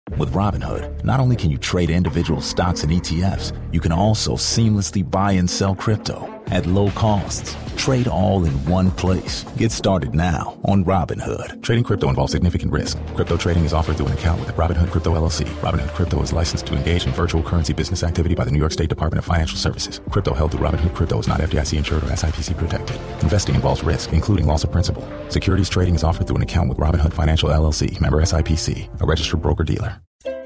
With Robinhood, not only can you trade individual stocks and ETFs, you can also seamlessly buy and sell crypto at low costs. Trade all in one place. Get started now on Robinhood. Trading crypto involves significant risk. Crypto trading is offered through an account with Robinhood Crypto LLC. Robinhood Crypto is licensed to engage in virtual currency business activity by the New York State Department of Financial Services. Crypto held through Robinhood Crypto is not FDIC insured or SIPC protected. Investing involves risk, including loss of principal. Securities trading is offered through an account with Robinhood Financial LLC, member SIPC, a registered broker-dealer.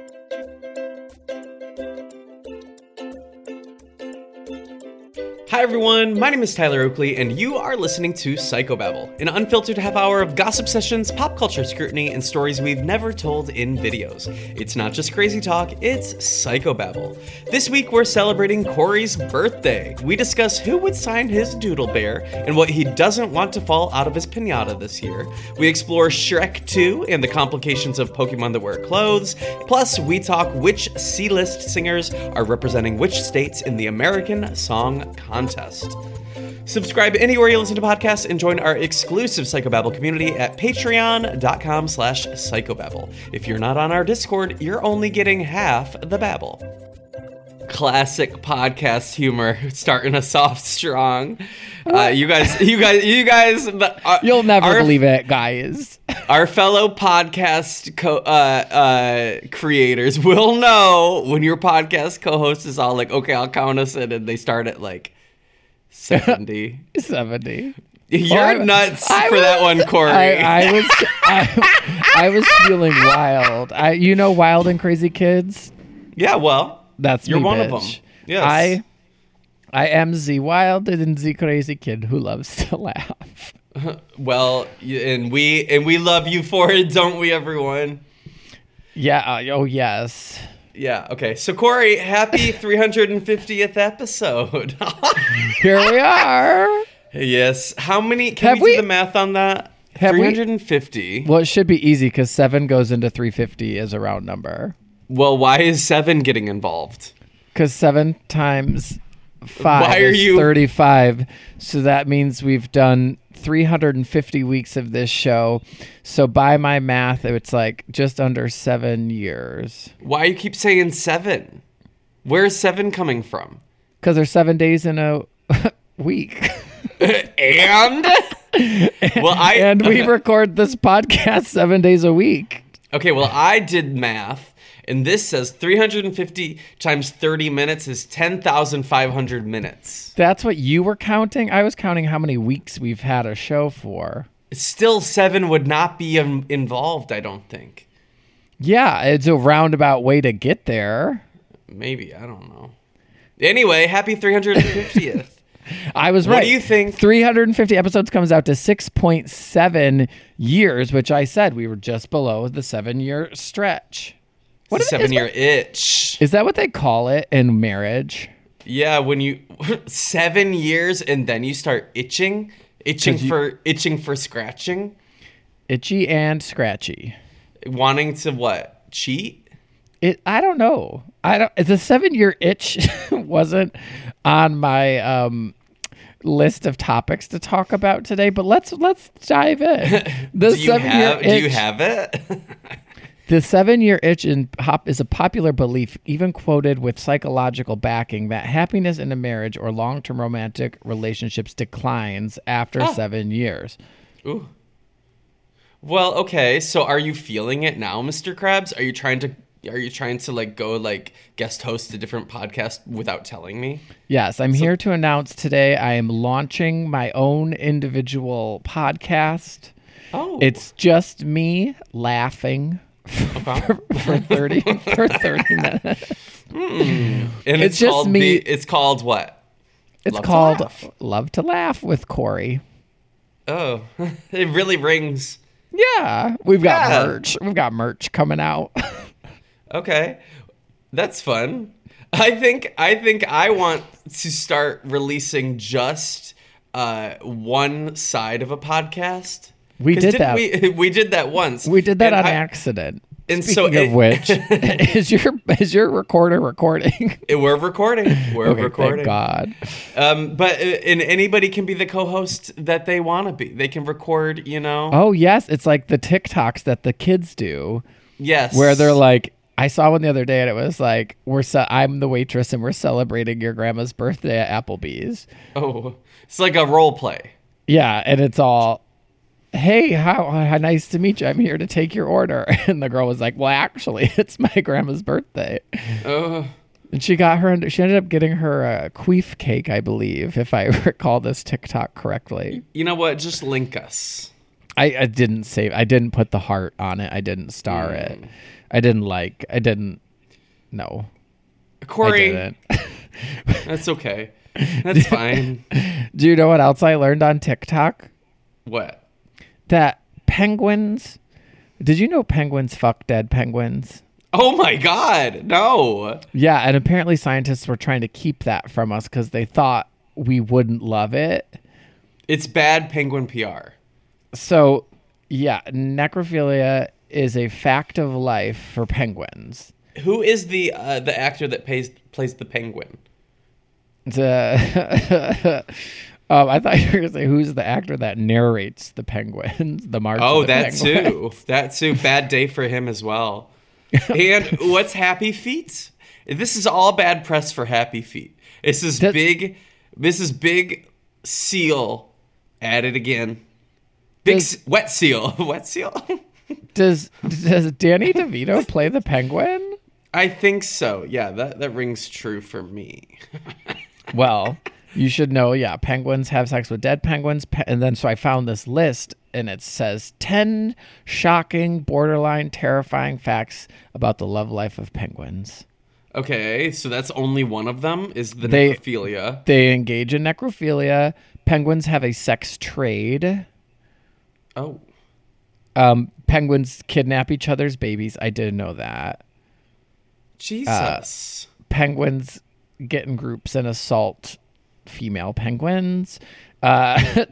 Hi everyone, my name is Tyler Oakley, and you are listening to Psychobabble, an unfiltered half hour of gossip sessions, pop culture scrutiny, and stories we've never told in videos. It's not just crazy talk, it's Psychobabble. This week we're celebrating Corey's birthday. We discuss who would sign his doodle bear and what he doesn't want to fall out of his piñata this year. We explore Shrek 2 and the complications of Pokemon that wear clothes. Plus, we talk which C-list singers are representing which states in the American Song Contest. Subscribe anywhere you listen to podcasts and join our exclusive Psychobabble community at patreon.com/psychobabble. If you're not on our Discord, you're only getting half the babble. Classic podcast humor, starting us off strong. You guys, you'll never believe it, guys. Our fellow podcast creators will know when your podcast co-host is all like, okay, I'll count us in, and they start at like 70. 70. You're nuts for that one, Corey. I was feeling wild. You know Wild and Crazy Kids? Yeah, well, that's you're me, one bitch. of them. Yes. I am the wild and the crazy kid who loves to laugh. Well, and we love you for it, don't we, everyone? Yeah. Oh, yes. Yeah. Okay. So, Corey, happy 350th episode. Here we are. Yes. How many? Can we do the math on that? 350. Well, it should be easy because 7 goes into 350 as a round number. Well, why is 7 getting involved? Because 7 times 5 is 35. So that means we've done 350 weeks of this show. So by my math, it's like just under 7 years. Why you keep saying 7? Where's 7 coming from? Because there's 7 days in a week. And? And we record this podcast 7 days a week. Okay, well, I did math. And this says 350 times 30 minutes is 10,500 minutes. That's what you were counting? I was counting how many weeks we've had a show for. Still, 7 would not be involved, I don't think. Yeah, it's a roundabout way to get there. Maybe, I don't know. Anyway, happy 350th. I was right. What do you think? 350 episodes comes out to 6.7 years, which I said we were just below the 7-year stretch. What is 7-year itch? Is that what they call it in marriage? Yeah, when you 7 years and then you start itching for scratching, itchy and scratchy, wanting to what? Cheat? I don't know. The 7-year itch wasn't on my list of topics to talk about today, but let's dive in. Do you have it? The 7-year itch is a popular belief, even quoted with psychological backing, that happiness in a marriage or long-term romantic relationships declines after 7 years. Ooh. Well, okay. So, are you feeling it now, Mr. Krabs? Are you trying to like go like guest host a different podcast without telling me? Yes, I'm here to announce today I am launching my own individual podcast. Oh, it's just me laughing. For 30 minutes. And it's just called me. It's called what? It's called Love to Laugh with Corey. Oh, it really rings. Yeah, we've got merch. We've got merch coming out. Okay, that's fun. I think I want to start releasing just one side of a podcast. We did that. We did that once. We did that on accident. And Speaking of which, is your recorder recording? We're recording. We're recording. Thank God. But anybody can be the co-host that they want to be. They can record, Oh, yes. It's like the TikToks that the kids do. Yes. Where they're like, I saw one the other day and it was like, I'm the waitress and we're celebrating your grandma's birthday at Applebee's. Oh, it's like a role play. Yeah, and it's all, hey, how nice to meet you. I'm here to take your order. And the girl was like, well, actually, it's my grandma's birthday. And she ended up getting her a queef cake, I believe, if I recall this TikTok correctly. You know what? Just link us. I didn't put the heart on it. I didn't star it. I didn't know. Corey. I didn't. That's okay. That's fine. Do you know what else I learned on TikTok? What? That penguins. Did you know penguins fuck dead penguins? Oh my God, no. Yeah, and apparently scientists were trying to keep that from us because they thought we wouldn't love it. It's bad penguin PR. So, yeah, necrophilia is a fact of life for penguins. Who is the actor that plays the penguin? I thought you were going to say who's the actor that narrates the penguins, the march of the penguins. That too. Bad day for him as well. And what's Happy Feet? This is all bad press for Happy Feet. This is big seal at it again. Wet seal. Wet seal? Does Danny DeVito play the penguin? I think so. Yeah, that rings true for me. Well, you should know, yeah, penguins have sex with dead penguins. And then so I found this list, and it says 10 shocking, borderline terrifying facts about the love life of penguins. Okay, so that's only one of them, is the necrophilia. They engage in necrophilia. Penguins have a sex trade. Oh. Penguins kidnap each other's babies. I didn't know that. Jesus. Penguins get in groups and assault female penguins. They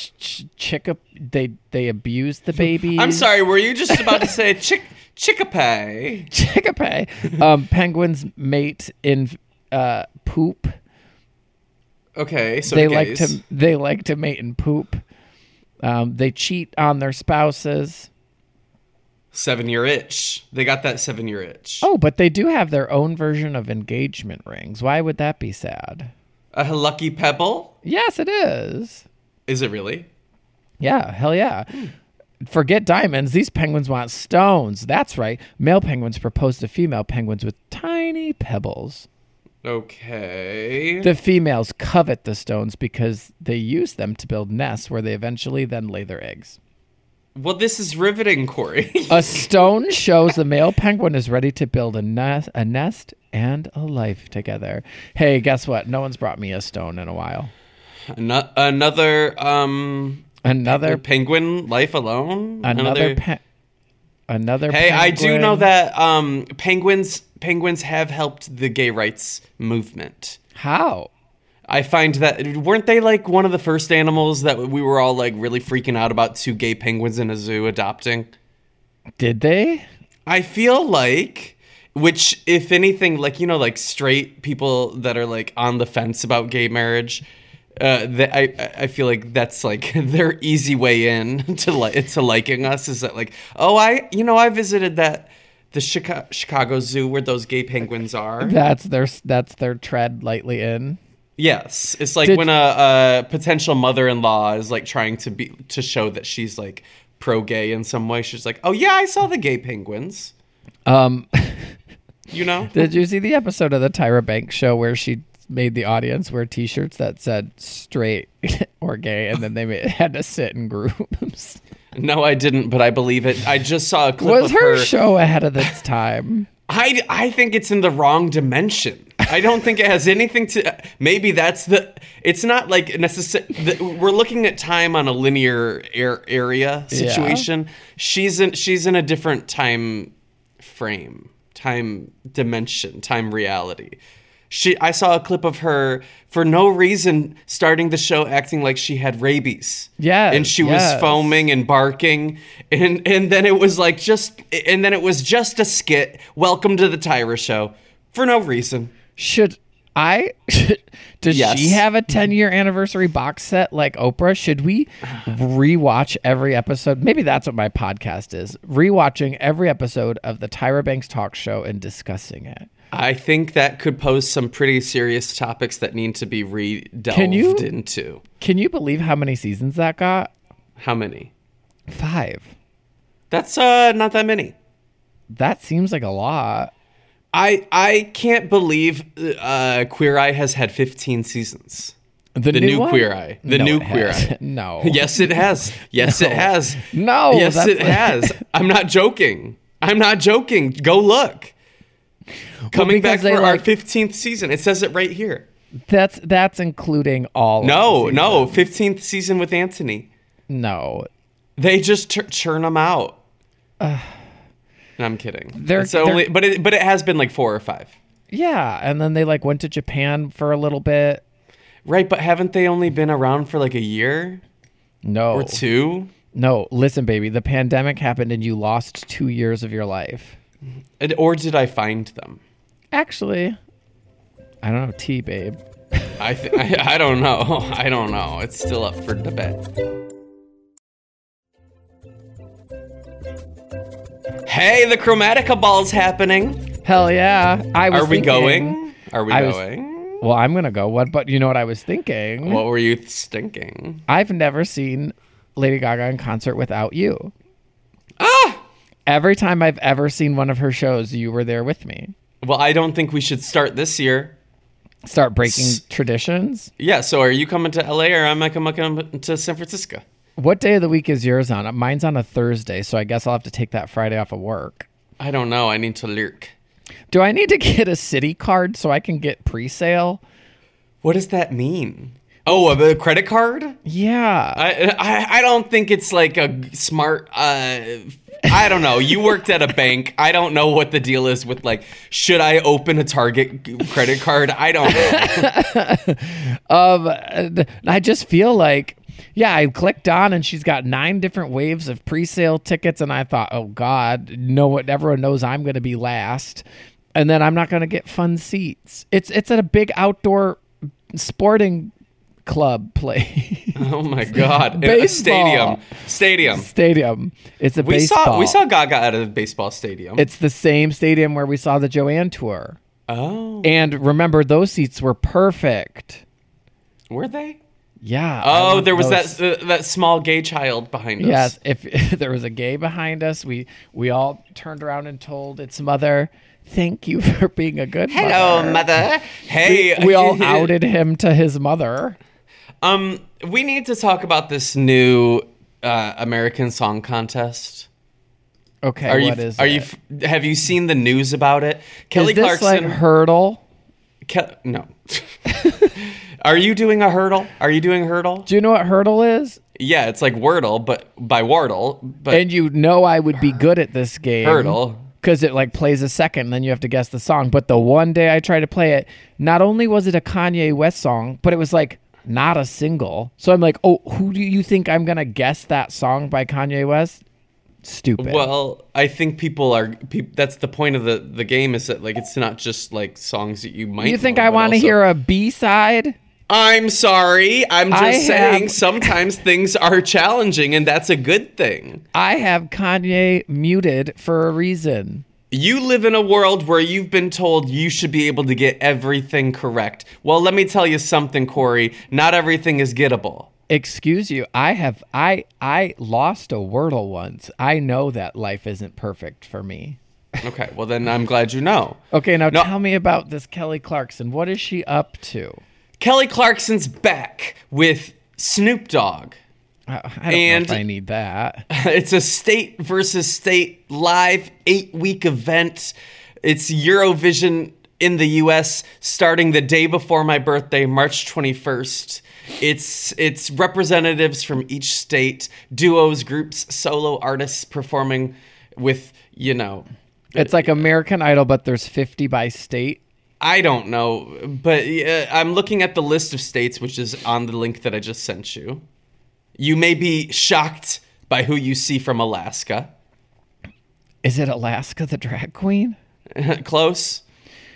abuse the babies. I'm sorry, were you just about to say chickapay? Chickapay. Penguins mate in poop. Okay, so they like to mate in poop. They cheat on their spouses. 7-year itch. They got that 7-year itch. Oh, but they do have their own version of engagement rings. Why would that be sad? A lucky pebble? Yes, it is. Is it really? Yeah, hell yeah. Forget diamonds. These penguins want stones. That's right. Male penguins propose to female penguins with tiny pebbles. Okay. The females covet the stones because they use them to build nests where they eventually then lay their eggs. Well, this is riveting, Corey. A stone shows the male penguin is ready to build a nest and a life together. Hey, guess what? No one's brought me a stone in a while. Another penguin life alone? Another Hey, penguin. I do know that penguins have helped the gay rights movement. How? I find that, weren't they like one of the first animals that we were all like really freaking out about 2 gay penguins in a zoo adopting? Did they? I feel like, which if anything, like, you know, like straight people that are like on the fence about gay marriage, I feel like that's like their easy way in to liking us, is that like, oh, I visited the Chicago Zoo where those gay penguins are. That's their tread lightly in. Yes, it's like when a potential mother-in-law is like trying to show that she's like pro-gay in some way. She's like, "Oh yeah, I saw the gay penguins." You know? Did you see the episode of the Tyra Banks show where she made the audience wear T-shirts that said straight or gay, and then they had to sit in groups? No, I didn't, but I believe it. I just saw a clip Was of her show ahead of its time? I think it's in the wrong dimension. I don't think it has anything to. Maybe it's not like necessary. We're looking at time on a linear area situation. Yeah. She's in a different time frame, time dimension, time reality. I saw a clip of her for no reason starting the show acting like she had rabies. Yeah. And she was foaming and barking. And then it was like just a skit. Welcome to the Tyra show. For no reason. Does Yes. she have a 10-year anniversary box set like Oprah? Should we rewatch every episode? Maybe that's what my podcast is. Rewatching every episode of the Tyra Banks talk show and discussing it. I think that could pose some pretty serious topics that need to be delved into. Can you believe how many seasons that got? How many? 5. That's not that many. That seems like a lot. I can't believe Queer Eye has had 15 seasons. The new one? Queer Eye. The No, new it Queer has. Eye. No. Yes, it has. Yes, it has. No. Yes, that's it has. I'm not joking. Go look. Coming back because for they, our like- 15th season. It says it right here. That's including all. No, of the no. seasons. 15th season with Anthony. No. They just churn them out. No, I'm kidding. But it has been like 4 or 5. Yeah, and then they like went to Japan for a little bit. Right, but haven't they only been around for like a year No. or 2? No, listen, baby. The pandemic happened and you lost 2 years of your life. Or did I find them? Actually, I don't know. T, babe. I don't know. I don't know. It's still up for debate. Hey, the Chromatica Ball's happening. Hell yeah. Are we going? Well, I'm going to go. But you know what I was thinking? What were you thinking? I've never seen Lady Gaga in concert without you. Ah! Every time I've ever seen one of her shows, you were there with me. Well, I don't think we should start this year. Start breaking traditions. Yeah, so are you coming to LA or am I coming to San Francisco? What day of the week is yours on? Mine's on a Thursday, so I guess I'll have to take that Friday off of work. I don't know. I need to lurk. Do I need to get a city card so I can get pre-sale? What does that mean? Oh, a credit card? Yeah. I don't think it's like a smart. I don't know. You worked at a bank. I don't know what the deal is with like. Should I open a Target credit card? I don't know. I just feel like, yeah, I clicked on and she's got 9 different waves of pre-sale tickets, and I thought, oh God, everyone knows I'm going to be last, and then I'm not going to get fun seats. It's at a big outdoor sporting club play. Oh my God! Baseball. Stadium. It's a baseball. We saw Gaga at a baseball stadium. It's the same stadium where we saw the Joanne tour. Oh. And remember, those seats were perfect. Were they? Yeah. Oh, there was that small gay child behind us. Yes. If there was a gay behind us, we all turned around and told its mother, "Thank you for being a good mother." Hello, mother. Hey. We all outed him to his mother. We need to talk about this new American Song Contest. Okay, what is it? Have you seen the news about it? Kelly Is this Clarkson. like Hurdle? No. Are you doing a hurdle? Are you doing Hurdle? Do you know what Hurdle is? Yeah, it's like Wordle, but by Wardle. But And you know I would be good at this game. Hurdle. Because it like plays a second, and then you have to guess the song. But the one day I tried to play it, not only was it a Kanye West song, but it was like not a single. So I'm like, oh, who do you think I'm going to guess that song by Kanye West? Stupid. Well, I think people are. That's the point of the game, is that like it's not just like songs that you might. You think know, I but want to also- hear a B-side? I'm sorry. I'm just saying have- sometimes things are challenging, and that's a good thing. I have Kanye muted for a reason. You live in a world where you've been told you should be able to get everything correct. Well, let me tell you something, Corey. Not everything is gettable. Excuse you. I lost a Wordle once. I know that life isn't perfect for me. Okay, well then I'm glad you know. Okay, now No. tell me about this Kelly Clarkson. What is she up to? Kelly Clarkson's back with Snoop Dogg. I don't know if I need that. It's a state versus state live 8-week event. It's Eurovision in the US starting the day before my birthday, March 21st. It's representatives from each state, duos, groups, solo artists performing with, you know. It's like American Idol, but there's 50 by state. I don't know, but I'm looking at the list of states, which is on the link that I just sent you. You may be shocked by who you see from Alaska. Is it Alaska the drag queen? Close.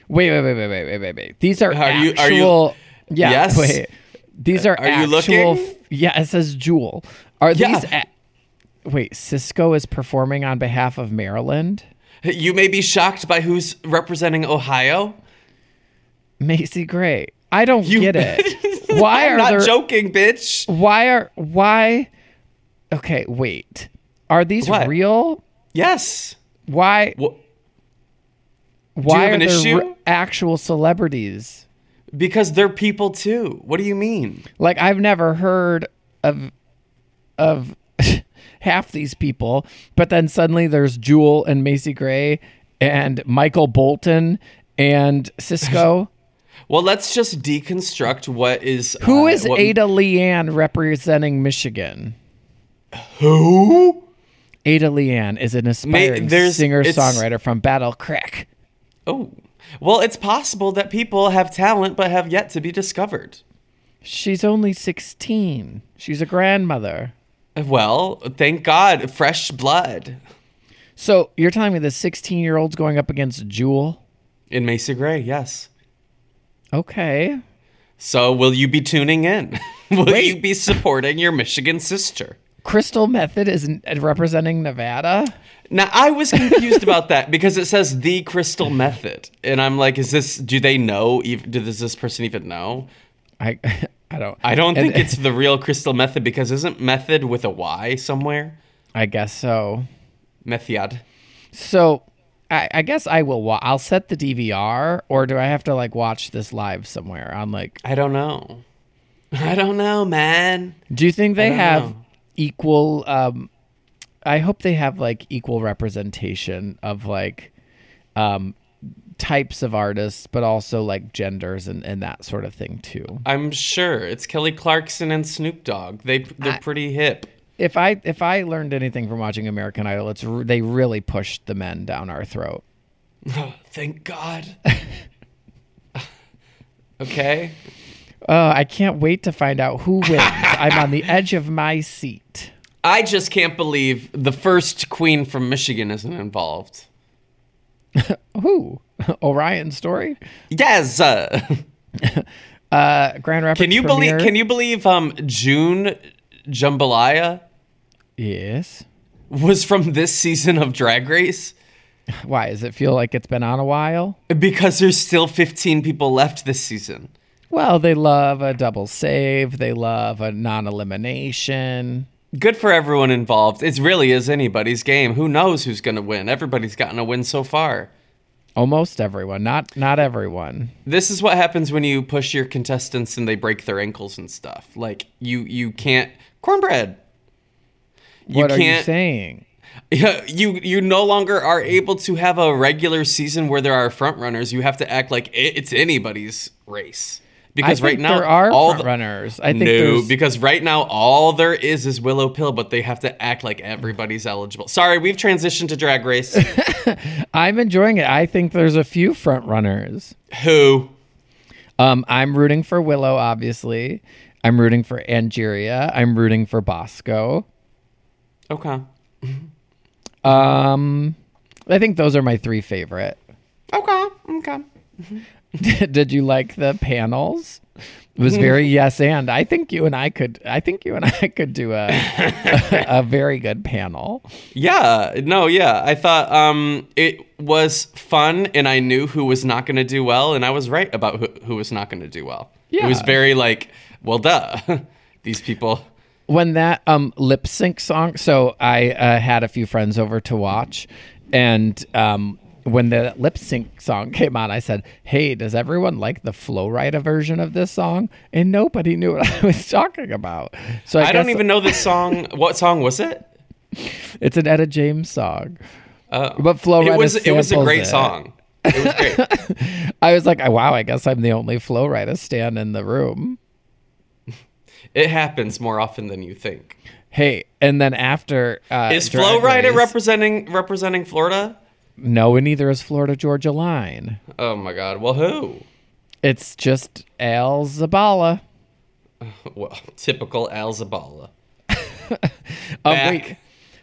Wait. These are actual. Are you? Yeah. Yes. Wait. These are you actual. looking? Yeah. It says Jewel. Are Yeah. these? Wait. Cisco is performing on behalf of Maryland. You may be shocked by who's representing Ohio. Macy Gray. I don't get it. Why I'm are not there? joking, bitch. Why? Okay. Wait. Are these What? real? Yes. Why? Well, Why have are an there issue? actual celebrities? because they're people too. What do you mean? Like, I've never heard of half these people, but then suddenly there's Jewel and Macy Gray and Michael Bolton and Cisco. Well, let's just deconstruct what is... Who is Ada Leanne representing Michigan? Who? Ada Leanne is an aspiring singer-songwriter from Battle Creek. Oh. Well, it's possible that people have talent but have yet to be discovered. She's only 16. She's a grandmother. Well, thank God. Fresh blood. So you're telling me the 16-year-old's going up against Jewel? In Macy Gray, yes. Okay. So will you be tuning in? Will Wait. you be supporting your Michigan sister? Crystal Method is representing Nevada? Now, I was confused about that because it says the Crystal Method. And I'm like, do they know? Does this person even know? I don't. I don't think it's the real Crystal Method because isn't method with a Y somewhere? I guess so. Method. So I guess I will. I'll set the DVR, or do I have to like watch this live somewhere on like? I don't know. I don't know, man. Do you think they have know. equal? I hope they have like equal representation of like types of artists, but also like genders and that sort of thing too. I'm sure it's Kelly Clarkson and Snoop Dogg. They're pretty hip. If I learned anything from watching American Idol, they really pushed the men down our throat. Oh, thank God. Okay. I can't wait to find out who wins. I'm on the edge of my seat. I just can't believe the first queen from Michigan isn't involved. Who? Orion Story? Yes. Grand Rapids. Can you premiere? believe June Jambalaya Yes. was from this season of Drag Race? Why? Does it feel like it's been on a while? Because there's still 15 people left this season. Well, they love a double save. They love a non-elimination. Good for everyone involved. It really is anybody's game. Who knows who's going to win? Everybody's gotten a win so far. Almost everyone. Not everyone. This is what happens when you push your contestants and they break their ankles and stuff. Like, you can't... Cornbread. What are you saying? You no longer are able to have a regular season where there are front runners. You have to act like it's anybody's race. Because I think right now there are all front runners. I think because right now all there is Willow Pill, but they have to act like everybody's eligible. Sorry, we've transitioned to Drag Race. I'm enjoying it. I think there's a few front runners. Who? I'm rooting for Willow, obviously. I'm rooting for Angeria. I'm rooting for Bosco. Okay. I think those are my three favorite. Okay. Did you like the panels? It was very yes and. I think you and I could do a very good panel. Yeah. I thought it was fun, and I knew who was not going to do well, and I was right about who was not going to do well. Yeah. It was very like, well, duh. These people. When that lip sync song, so I had a few friends over to watch, and when the lip sync song came on, I said, "Hey, does everyone like the Flo Rida version of this song?" And nobody knew what I was talking about. So I don't even know this song. What song was it? It's an Etta James song. Oh. But Flo Rida it was a great it. song. It was great. I was like, wow, I guess I'm the only Flo Rida stan in the room. It happens more often than you think. Hey, and then after is Flo Rida representing Florida? No, and neither is Florida Georgia Line. Oh my God! Well, who? It's just Al Zabala. Well, typical Al Zabala. Wait,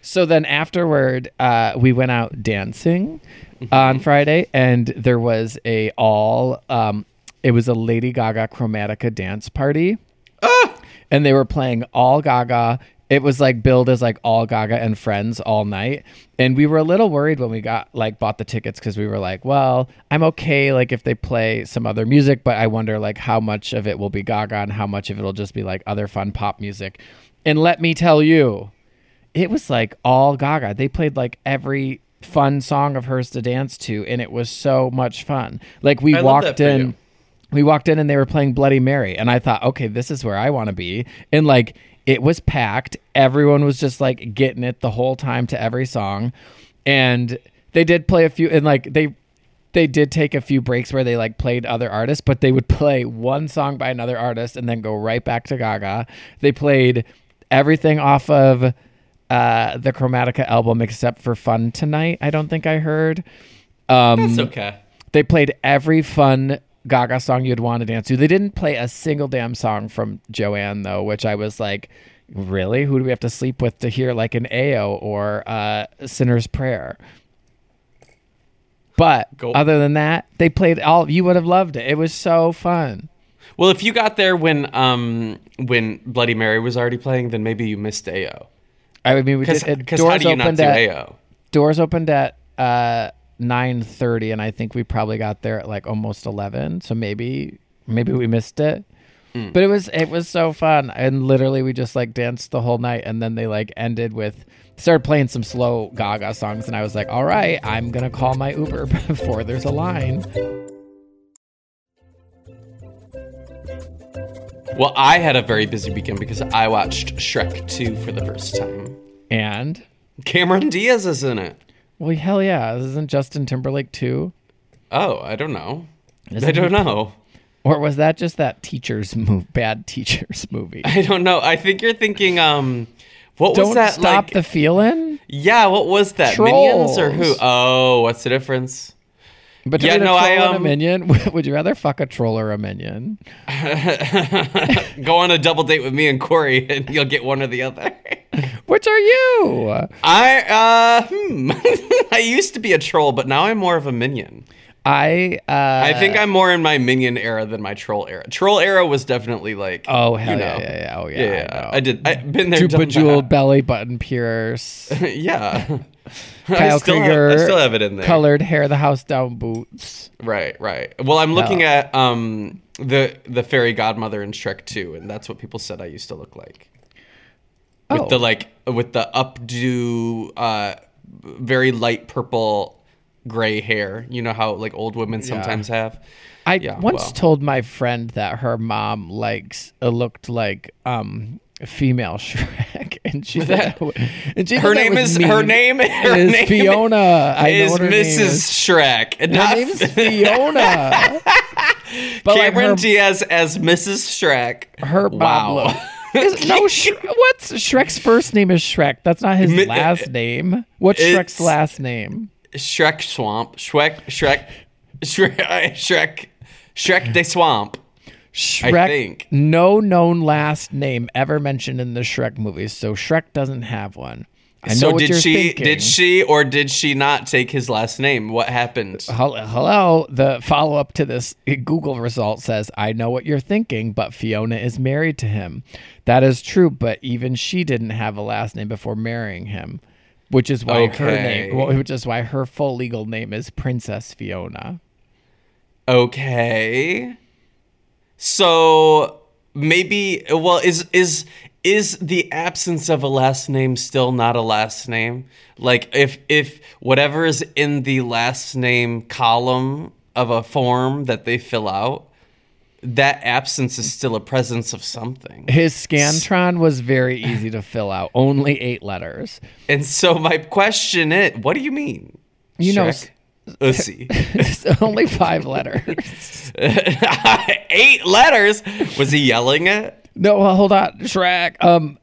So then afterward, we went out dancing on Friday, and there was it was a Lady Gaga Chromatica dance party. And they were playing all Gaga. It was like billed as like all Gaga and friends all night. And we were a little worried when we bought the tickets, because we were like, well, I'm okay like if they play some other music, but I wonder like how much of it will be Gaga and how much of it will just be like other fun pop music. And let me tell you, it was like all Gaga. They played like every fun song of hers to dance to, and it was so much fun. Like we walked in and they were playing Bloody Mary, and I thought, okay, this is where I want to be. And like it was packed. Everyone was just like getting it the whole time to every song. And they did play a few, and like they did take a few breaks where they like played other artists, but they would play one song by another artist and then go right back to Gaga. They played everything off of the Chromatica album except for Fun Tonight. I don't think I heard. That's okay. They played every fun Gaga song you'd want to dance to. They didn't play a single damn song from Joanne, though, which I was like, really? Who do we have to sleep with to hear like an AO or Sinner's Prayer? But other than that, they played all. You would have loved it. It was so fun. Well, if you got there when Bloody Mary was already playing, then maybe you missed AO. I mean, we did. Because how do you not do AO? Doors opened at 9:30, and I think we probably got there at like almost 11. So maybe we missed it. But it was so fun, and literally we just like danced the whole night, and then they like started playing some slow Gaga songs, and I was like, all right, I'm gonna call my Uber before there's a line. Well, I had a very busy weekend because I watched Shrek 2 for the first time. And Cameron Diaz is in it. Well, hell yeah. Isn't Justin Timberlake too? Oh, I don't know. I don't know. Or was that just that bad Teachers movie? I don't know. I think you're thinking, what Don't was that? Stop like, the Feeling? Yeah, what was that? Trolls. Minions or who? Oh, what's the difference? Between a troll and a minion, would you rather fuck a troll or a minion? Go on a double date with me and Corey, and you'll get one or the other. Which are you? I used to be a troll, but now I'm more of a minion. I think I'm more in my minion era than my troll era. Troll era was definitely like, oh hell yeah. Oh yeah. I've been there. Chupa Jewel belly button pierce. Yeah. Kyle Krieger. I still have it in there. Colored hair, the house down boots. Right. Well, I'm looking at the fairy godmother in Shrek 2, and that's what people said I used to look like. With the updo, very light purple gray hair. You know how like old women sometimes have. I once told my friend that her mom looked like female Shrek, and she said, her name is Fiona. Is Mrs. Shrek. Her name is Fiona. But Cameron Diaz as Mrs. Shrek. Her mom. What's Shrek's first name is Shrek. That's not his last name. What's Shrek's last name? Shrek Swamp. Shrek de Swamp. Shrek, I think. No known last name ever mentioned in the Shrek movies, so Shrek doesn't have one. I know what you're thinking. Did she or did she not take his last name? What happened? Hello. The follow-up to this Google result says, I know what you're thinking, but Fiona is married to him. That is true, but even she didn't have a last name before marrying him, which is why her full legal name is Princess Fiona. Okay. So maybe, is the absence of a last name still not a last name? Like if whatever is in the last name column of a form that they fill out, that absence is still a presence of something. His Scantron was very easy to fill out, only 8 letters. And so my question is, what do you mean? Ussy. It's only 5 letters. 8 letters? Was he yelling it? No, well, hold on. Shrek.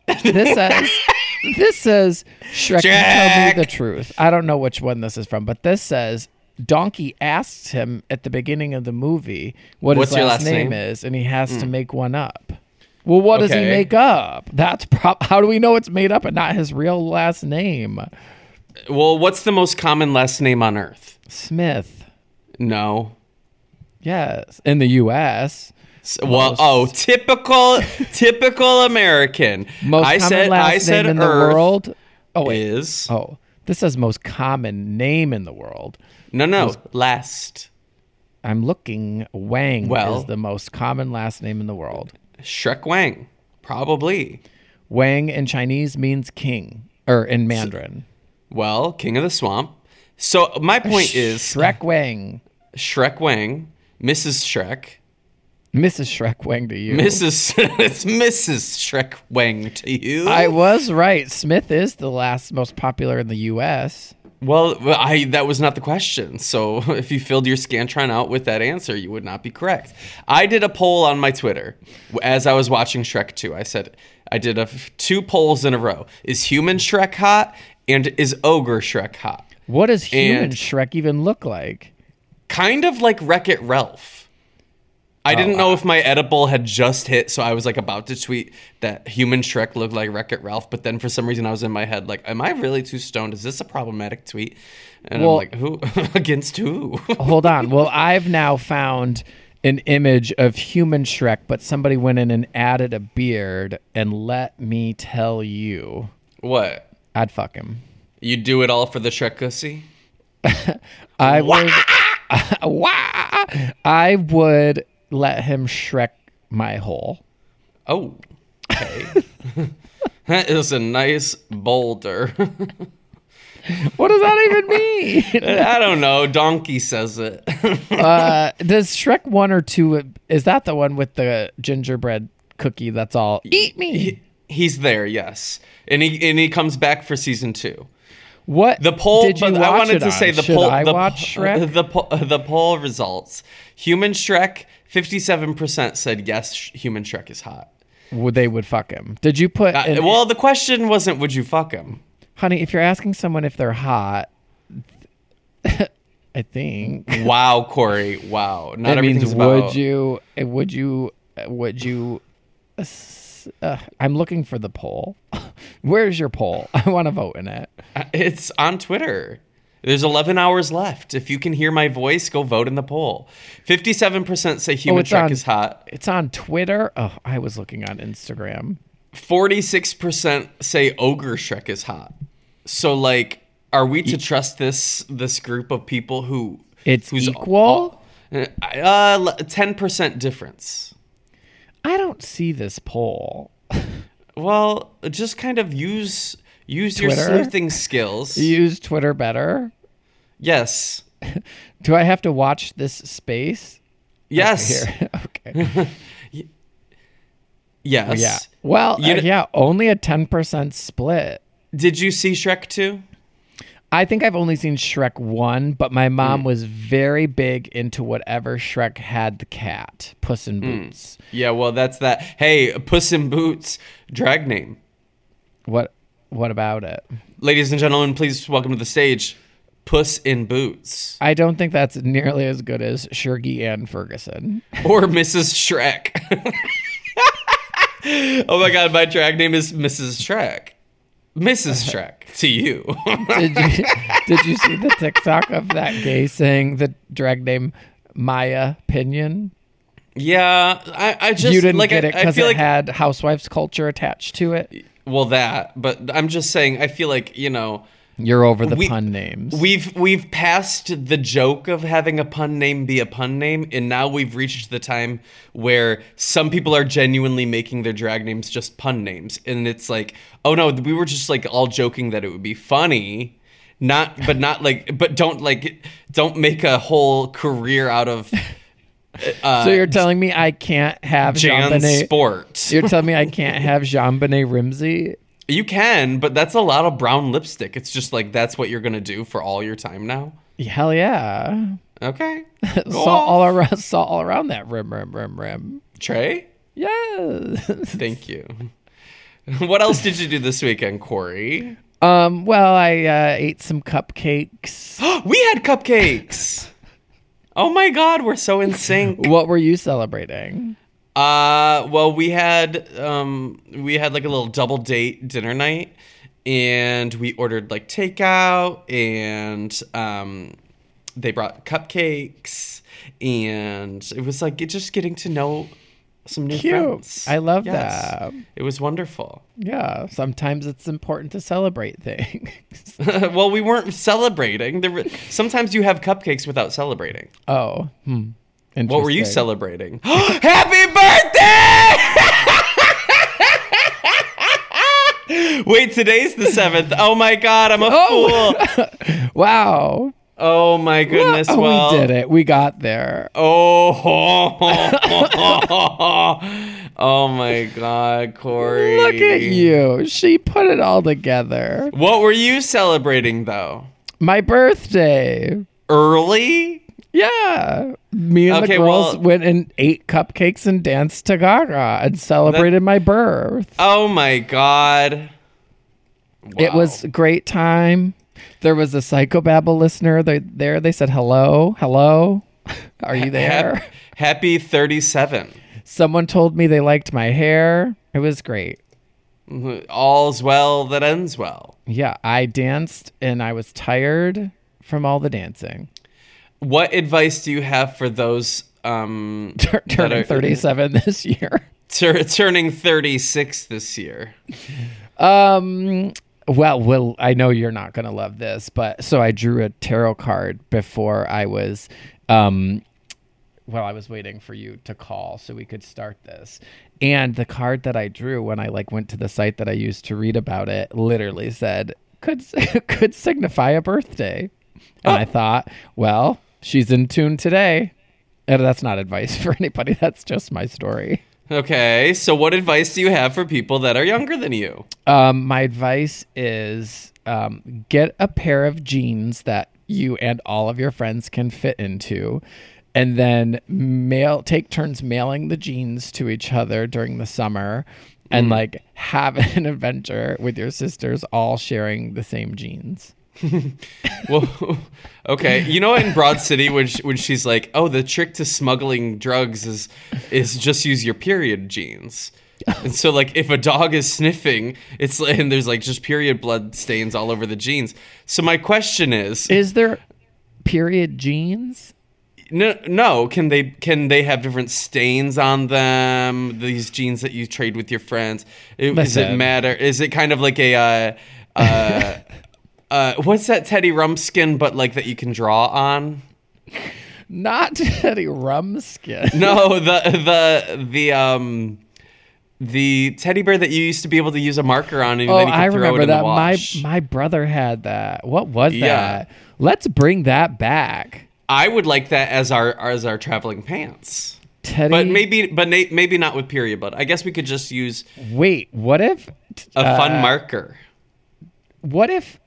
This says Shrek, tell me the truth. I don't know which one this is from, but this says Donkey asks him at the beginning of the movie what his last name is, and he has to make one up. Well, what does he make up? How do we know it's made up and not his real last name? Well, what's the most common last name on Earth? Smith. No. Yes, in the U.S. Well, typical American. Most common last name in the world. Oh, wait. Is. Oh, this says most common name in the world. No, last. I'm looking. Wang is the most common last name in the world. Shrek Wang, probably. Wang in Chinese means king, or in Mandarin. Well, king of the swamp. So my point is Shrek Wang. Shrek Wang, Mrs. Shrek. Mrs. Shrek Wang to you. It's Mrs. Shrek Wang to you. I was right. Smith is the last most popular in the U.S. Well, that was not the question. So if you filled your Scantron out with that answer, you would not be correct. I did a poll on my Twitter as I was watching Shrek 2. I said I did 2 polls in a row. Is human Shrek hot? And is ogre Shrek hot? What does human Shrek even look like? Kind of like Wreck-It Ralph. I didn't know if my edible had just hit, so I was like about to tweet that human Shrek looked like Wreck-It Ralph, but then for some reason I was in my head like, am I really too stoned? Is this a problematic tweet? And I'm like, who? Against who? Hold on. Well, I've now found an image of human Shrek, but somebody went in and added a beard, and let me tell you. What? I'd fuck him. You'd do it all for the Shrek-ussy? I would. I would let him Shrek my hole. Oh, okay. That is a nice boulder. What does that even mean? I don't know. Donkey says it. Does Shrek 1 or 2, is that the one with the gingerbread cookie that's all, eat me? He's there, yes. And he comes back for season 2. What the poll? Did you but watch I wanted it to on? say the Should poll. I watch Shrek? The poll results: human Shrek, 57% said yes. Human Shrek is hot. They would fuck him. Did you put? Well, the question wasn't would you fuck him, honey. If you're asking someone if they're hot, I think. Wow, Corey. Wow. Not it means about... would you? I'm looking for the poll. Where's your poll? I want to vote in it. It's on Twitter. There's 11 hours left. If you can hear my voice, go vote in the poll. 57% say human Shrek is hot. It's on Twitter? Oh, I was looking on Instagram. 46% say ogre Shrek is hot. So, like, are we to trust this group of people who... Who's equal? 10% difference. I don't see this poll. Well, just kind of use your sleuthing skills. Use Twitter better? Yes. Do I have to watch this space? Yes. Okay. Yes. Yeah. Well, only a 10% split. Did you see Shrek 2? I think I've only seen Shrek 1, but my mom was very big into whatever Shrek had the cat, Puss in Boots. Yeah, well, that's that. Hey, Puss in Boots, drag name. What about it? Ladies and gentlemen, please welcome to the stage, Puss in Boots. I don't think that's nearly as good as Shergie Ann Ferguson. Or Mrs. Shrek. Oh my God, my drag name is Mrs. Shrek. Mrs. Shrek to you. Did you see the TikTok of that gay saying the drag name Maya Pinion? Yeah, I just you didn't get it because it had housewives culture attached to it. Well, but I'm just saying. I feel like you're over the pun names. We've passed the joke of having a pun name be a pun name, and now we've reached the time where some people are genuinely making their drag names just pun names, and it's like, oh no, we were just like all joking that it would be funny, but don't make a whole career out of. So you're telling me I can't have Jan's Sport? You're telling me I can't have JonBenet Ramsey? You can, but that's a lot of brown lipstick. It's just like that's what you're gonna do for all your time now. Hell yeah. Okay. Salt all around that rim. Trey? Yes. Thank you. What else did you do this weekend, Corey? Well, I ate some cupcakes. We had cupcakes. Oh my God, we're so in sync. What were you celebrating? Well, we had like a little double date dinner night, and we ordered like takeout, and they brought cupcakes, and it was like just getting to know some new friends. I love that. It was wonderful. Yeah, sometimes it's important to celebrate things. Well, we weren't celebrating. Sometimes you have cupcakes without celebrating. Oh, what were you celebrating? Happy birthday! Wait, today's the 7th. Oh my God, I'm a fool. Wow. Oh my goodness. Well, well, we did it. We got there. Oh, oh my God, Corey. Look at you. She put it all together. What were you celebrating though? My birthday. Early? Yeah. Me and the girls went and ate cupcakes and danced to Gaga and celebrated my birth. Oh my God. Wow. It was a great time. There was a Psychobabble listener there. They said, hello. Are you there? Happy 37. Someone told me they liked my hair. It was great. All's well that ends well. Yeah, I danced and I was tired from all the dancing. What advice do you have for those turning 37 this year? Turning 36 this year. Well, I know you're not going to love this, but so I drew a tarot card before I was, I was waiting for you to call so we could start this. And the card that I drew when I went to the site that I used to read about it literally said, could signify a birthday. And I thought, well, she's in tune today. And that's not advice for anybody. That's just my story. Okay, so what advice do you have for people that are younger than you? My advice is get a pair of jeans that you and all of your friends can fit into, and then take turns mailing the jeans to each other during the summer, and have an adventure with your sisters all sharing the same jeans. Well, okay. You know, in Broad City, when she's like, "Oh, the trick to smuggling drugs is just use your period jeans." And so, if a dog is sniffing, and there's just period blood stains all over the jeans. So my question is there period jeans? No. Can they have different stains on them? These jeans that you trade with your friends. Does it matter? Is it kind of like a what's that Teddy Rumpskin, but that you can draw on? Not Teddy Rumpskin. No, the teddy bear that you used to be able to use a marker on, and then you could throw it in the wash. My brother had that. What was that? Let's bring that back. I would like that as our traveling pants. Teddy, but maybe not with period blood. I guess we could just use. Wait, what if a fun marker? What if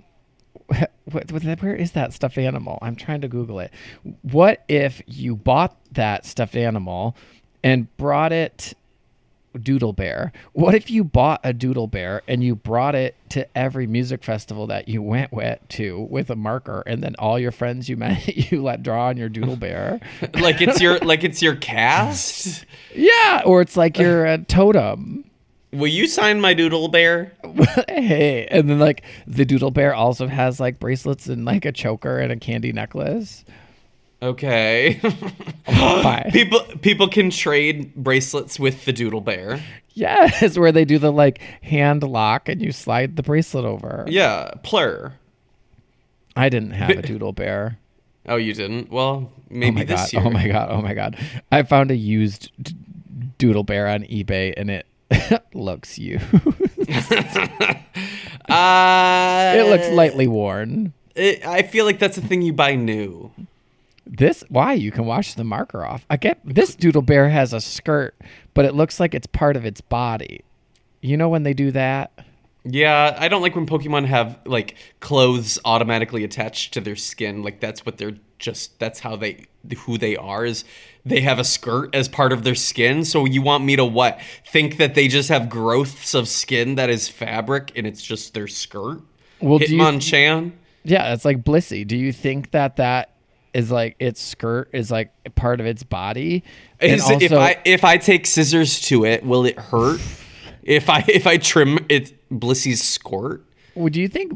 where is that stuffed animal? I'm trying to Google it. What if you bought that stuffed animal and brought it Doodle Bear? What if you bought a Doodle Bear and you brought it to every music festival that you went with a marker, and then all your friends you met you let draw on your Doodle Bear? it's your cast? Yeah, or it's like your totem. Will you sign my Doodle Bear? Hey, and then the Doodle Bear also has bracelets and a choker and a candy necklace. Okay. People can trade bracelets with the Doodle Bear. Yeah, it's where they do the hand lock and you slide the bracelet over. Yeah, plur. I didn't have a Doodle Bear. Oh, you didn't? Well, maybe this year. Oh my god. I found a used Doodle Bear on eBay and it looks used. It looks lightly worn. I feel like that's a thing you buy new. Why? You can wash the marker off. I get this Doodle Bear has a skirt, but it looks like it's part of its body. You know when they do that? Yeah, I don't like when Pokemon have clothes automatically attached to their skin. That's what that's who they are, is they have a skirt as part of their skin. So you want me to what? Think that they just have growths of skin that is fabric and it's just their skirt? Well, Hitmonchan? Yeah, it's like Blissey. Do you think that is like its skirt is like part of its body. If I take scissors to it, will it hurt? if I trim Blissy's skirt? Do you think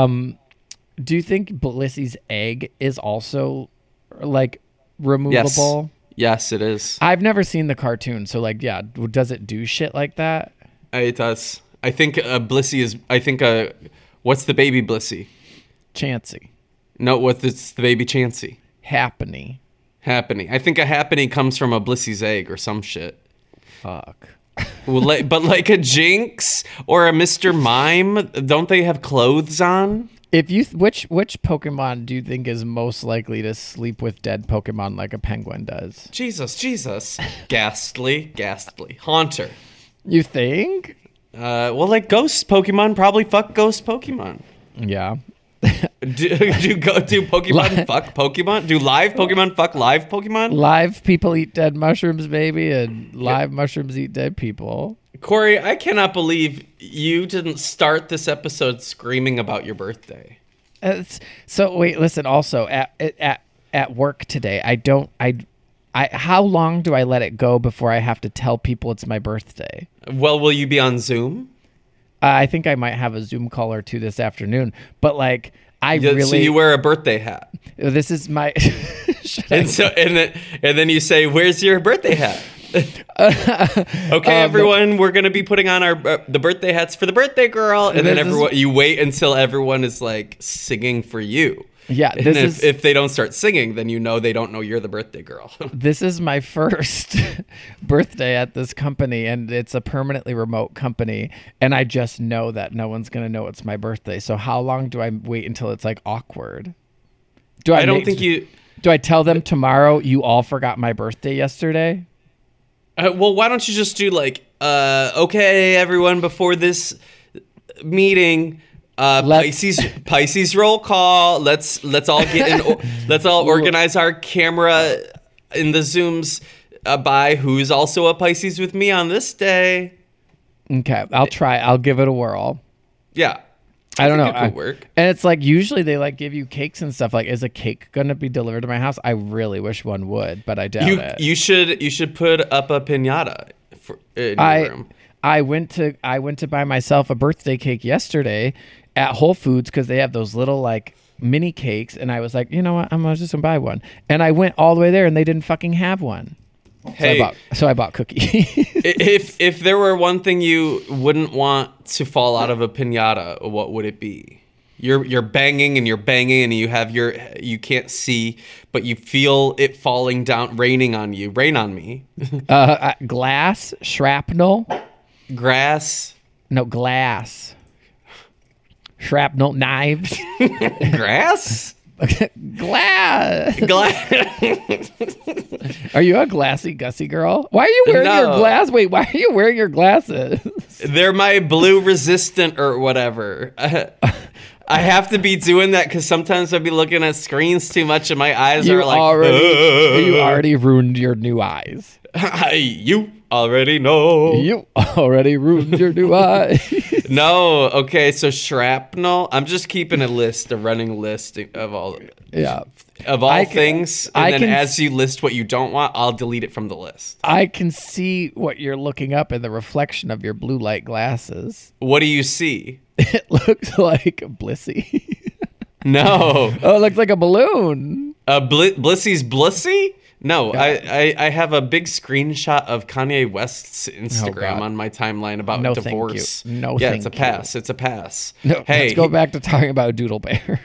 Blissy's egg is also like removable? Yes, it is. I've never seen the cartoon, so like, yeah, does it do shit like that? It does. I think Blissy is. I think what's the baby Blissy? Chansey. No, it's the baby Chansey. Happiny. I think a Happiny comes from a Blissy's egg or some shit. Fuck. But like a Jinx or a Mr. Mime, don't they have clothes on? Which Pokemon do you think is most likely to sleep with dead Pokemon like a penguin does? Jesus. Ghastly. Haunter. You think? Well, like ghost Pokemon probably fuck ghost Pokemon. Yeah. do Pokemon fuck Pokemon? Do live Pokemon fuck live Pokemon? Live people eat dead mushrooms, baby, and live mushrooms eat dead people. Corey, I cannot believe you didn't start this episode screaming about your birthday. So wait, listen. Also, at work today, how long do I let it go before I have to tell people it's my birthday? Well, will you be on Zoom? I think I might have a Zoom call or two this afternoon, but like so you wear a birthday hat. This is my. and then you say, "Where's your birthday hat?" Okay, everyone, we're gonna be putting on our the birthday hats for the birthday girl, and then you wait until everyone is like singing for you. Yeah, if they don't start singing, then you know they don't know you're the birthday girl. This is my first birthday at this company, and it's a permanently remote company, and I just know that no one's gonna know it's my birthday. So how long do I wait until it's like awkward? Do I tell them tomorrow you all forgot my birthday yesterday? Well, why don't you just do like, okay, everyone, before this meeting. Pisces roll call. Let's all get in. Let's all organize our camera in the Zooms by who's also a Pisces with me on this day. Okay, I'll try. I'll give it a whirl. Yeah, I don't know. It could work. And it's like usually they like give you cakes and stuff. Like, is a cake gonna be delivered to my house? I really wish one would, but I doubt it. You should put up a piñata in your room. I went to buy myself a birthday cake yesterday at Whole Foods because they have those little like mini cakes, and I was like, you know what, I'm just gonna buy one. And I went all the way there, and they didn't fucking have one. Hey, so I bought cookies. if there were one thing you wouldn't want to fall out of a piñata, what would it be? You're banging and you can't see, but you feel it falling down, raining on you. Rain on me. Glass, shrapnel, grass. No, glass. Shrapnel, knives. Grass? Glass. Are you a glassy gussy girl? Why are you wearing your glass? Wait, why are you wearing your glasses? They're my blue resistant or whatever. I have to be doing that because sometimes I'll be looking at screens too much and my eyes are like... You already ruined your new eyes. You already know. You already ruined your new eyes. No, okay, so shrapnel. I'm just keeping a running list of all things. And then as you list what you don't want, I'll delete it from the list. I can see what you're looking up in the reflection of your blue light glasses. What do you see? It looks like Blissy. No. Oh, it looks like a balloon. Blissy's Blissy? No, I have a big screenshot of Kanye West's Instagram on my timeline about divorce. Thank you. Yeah, it's a pass. It's a pass. No, hey, let's go back to talking about doodle bears.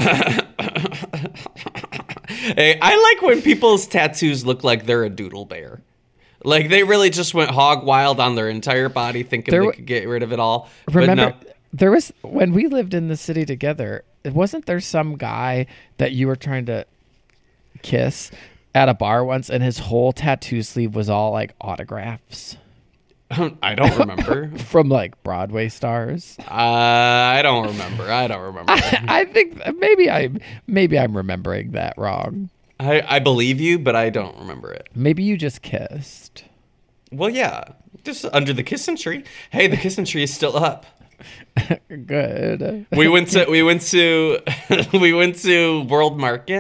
Hey, I like when people's tattoos look like they're a doodle bear. Like they really just went hog wild on their entire body, thinking they could get rid of it all. Remember, there was when we lived in the city together. Wasn't there some guy that you were trying to kiss at a bar once, and his whole tattoo sleeve was all like autographs? I don't remember. From like Broadway stars. I don't remember. I think maybe I'm remembering that wrong. I believe you, but I don't remember it. Maybe you just kissed. Well, yeah, just under the kissing tree. Hey, the kissing tree is still up. Good. We went to World Market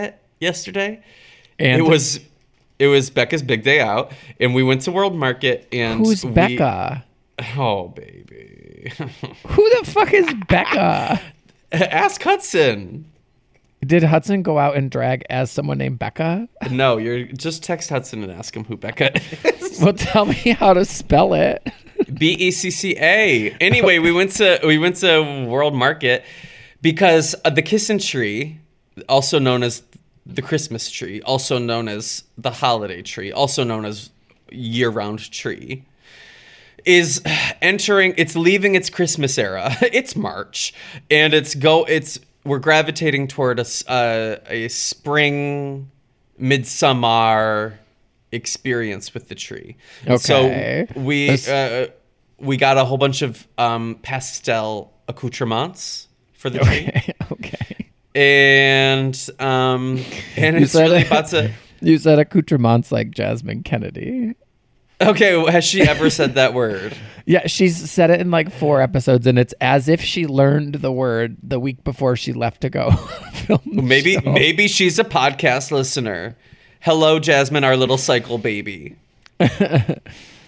yesterday. And it was Becca's big day out, and we went to World Market. And who's Becca? Oh, baby. Who the fuck is Becca? Ask Hudson. Did Hudson go out and drag as someone named Becca? No, you're just text Hudson and ask him who Becca is. Well, tell me how to spell it. Becca. Anyway, we went to World Market because the Kissin' Tree, also known as the Christmas tree, also known as the holiday tree, also known as year-round tree, is leaving its Christmas era. It's March, and we're gravitating toward a spring, midsummer experience with the tree. Okay. So we got a whole bunch of pastel accoutrements for the tree. Okay. And it's really about to... You said accoutrements like Jasmine Kennedy. Okay, has she ever said that word? Yeah, she's said it in like 4 episodes, and it's as if she learned the word the week before she left to go film the show. Maybe she's a podcast listener. Hello, Jasmine, our little cycle baby. Hi.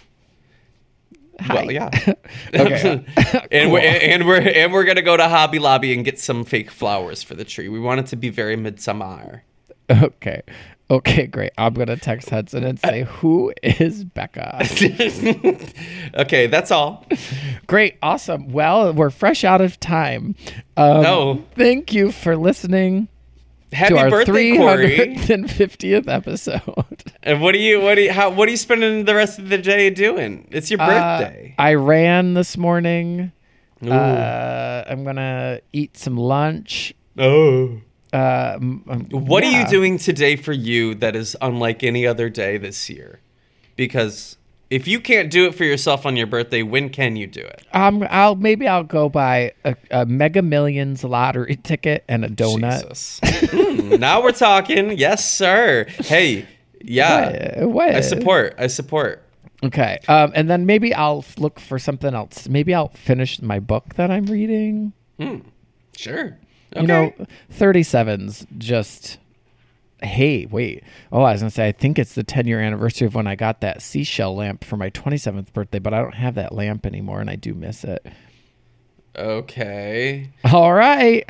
Well, yeah. Okay. and we're gonna go to Hobby Lobby and get some fake flowers for the tree. We want it to be very midsummer. Okay, great. I'm gonna text Hudson and say, who is Becca? Okay, that's all. Great, awesome. Well, we're fresh out of time. Thank you for listening. Happy to our birthday, Corey! 350th episode. And what are you spending the rest of the day doing? It's your birthday. I ran this morning. Ooh. I'm gonna eat some lunch. Oh. What are yeah. you doing today for you that is unlike any other day this year? Because if you can't do it for yourself on your birthday, when can you do it? I'll go buy a Mega Millions lottery ticket and a donut. Jesus. Now we're talking. Yes, sir. Hey, yeah. What? I support. Okay. And then maybe I'll look for something else. Maybe I'll finish my book that I'm reading. Sure. Okay. You know, 37's just... Hey, wait. Oh, I was going to say, I think it's the 10-year anniversary of when I got that seashell lamp for my 27th birthday, but I don't have that lamp anymore, and I do miss it. Okay. All right.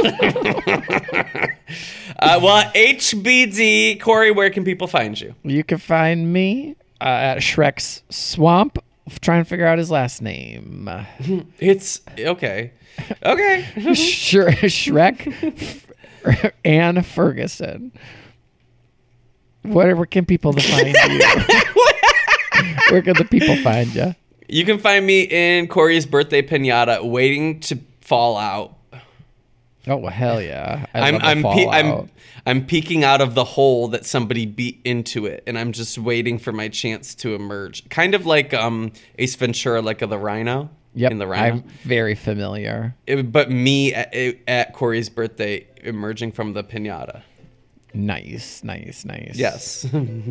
Well, HBD, Corey, where can people find you? You can find me at Shrek's Swamp, trying to figure out his last name. It's... Okay. Okay. Shrek and Ferguson. Where can people find you? Where can the people find you? You can find me in Corey's birthday pinata, waiting to fall out. Oh, well, hell yeah! I'm peeking out of the hole that somebody beat into it, and I'm just waiting for my chance to emerge. Kind of like Ace Ventura, like the rhino. Yep, in the rhino. I'm very familiar. But me at Corey's birthday, emerging from the pinata. Nice. Yes.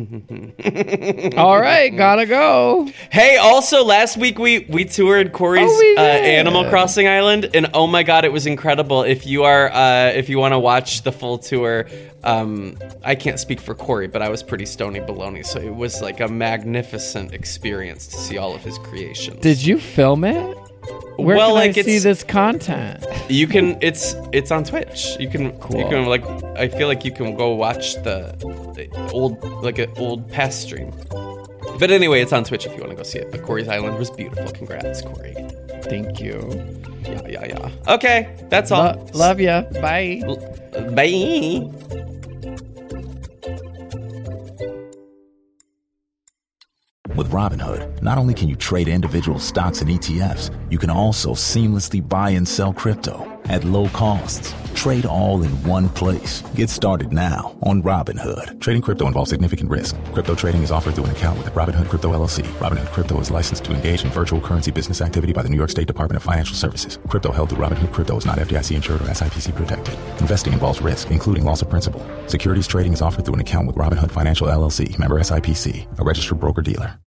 All right, gotta go. Hey, also last week we toured Corey's Animal Crossing Island, and oh my god, it was incredible. If you want to watch the full tour, I can't speak for Corey, but I was pretty stony baloney, so it was like a magnificent experience to see all of his creations. Did you film it? Where can I see this content? You can. It's on Twitch. You can. Cool. You can I feel like you can go watch the old past stream. But anyway, it's on Twitch if you want to go see it. But Corey's Island was beautiful. Congrats, Corey. Thank you. Yeah. Okay, that's all. Love ya. Bye. Bye. With Robinhood, not only can you trade individual stocks and ETFs, you can also seamlessly buy and sell crypto at low costs. Trade all in one place. Get started now on Robinhood. Trading crypto involves significant risk. Crypto trading is offered through an account with Robinhood Crypto LLC. Robinhood Crypto is licensed to engage in virtual currency business activity by the New York State Department of Financial Services. Crypto held through Robinhood Crypto is not FDIC insured or SIPC protected. Investing involves risk, including loss of principal. Securities trading is offered through an account with Robinhood Financial LLC, member SIPC, a registered broker-dealer.